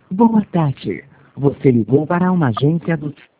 Boa tarde. Você ligou para uma agência do